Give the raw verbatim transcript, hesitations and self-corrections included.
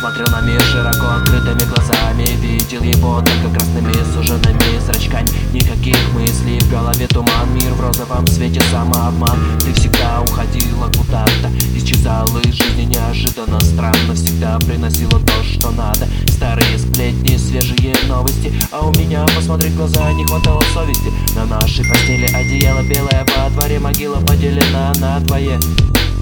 смотрел на мир широко открытыми глазами. Видел его только красными суженными зрачками. Никаких мыслей, в голове туман. Мир в розовом свете, самообман. Ты всегда уходила куда-то, исчезала из жизни неожиданно, странно. Всегда приносила то, что надо. Старые сплетни, свежие новости. А у меня, посмотри в глаза, не хватало совести. На нашей постели одеяло белое, во дворе могила поделена на двое.